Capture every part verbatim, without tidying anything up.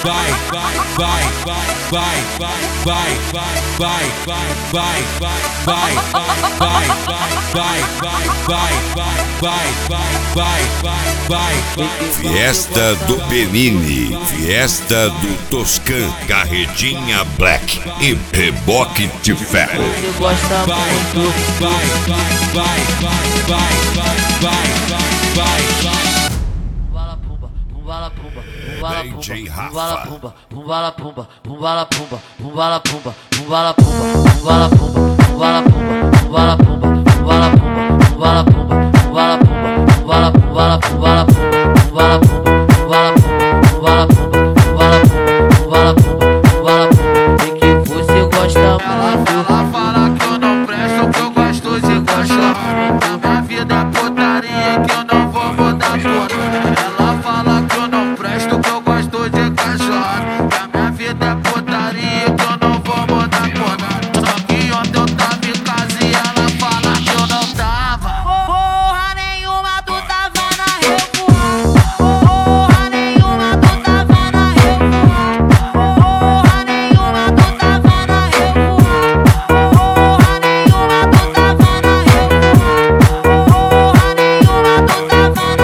vai, vai, vai, vai, vai, vai, vai, vai, vai, vai, vai, vai, vai, vai, vai, vai, vai, vai. Fiesta do Benini, Fiesta do Toscan, Carretinha Black e Reboque de Ferro. Você gosta muito. Vai, vai, vai, vai, vai, vai, vai, vai. Pumbala pumba, pumbala pumba, pumbala D J pumba, Rafa. pumbala pumba, pumbala pumba, pumbala pumba, pumbala pumba, pumbala pumba, pumbala pumba, pumbala pumba, pumbala pumba, pumbala pumba, pumbala pumba, pumbala pumba, pumbala pumbala pumbala pumba, pumbala pumba, pumbala pumba, pumbala pumba, pumbala pumba, pumbala pumba, pumbala pumba. Sei que você gosta muito. Ela fala que eu não presto, que eu gosto de gostar. A minha vida é putaria que eu não vou mudar por. Ela fala que eu não presto, que eu gosto de cachorro. A minha vida é putaria que eu não vou mudar por. Só que ontem eu tava em casa e ela fala que eu não tava. Porra nenhuma, tu tava na revoada. Porra nenhuma, tu tava na revoada. Porra nenhuma, tu tava na revoada. Porra nenhuma, tu tava na revoada. Porra nenhuma, tu tava na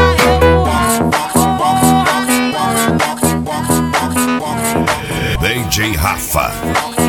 revoada. D J Rafa.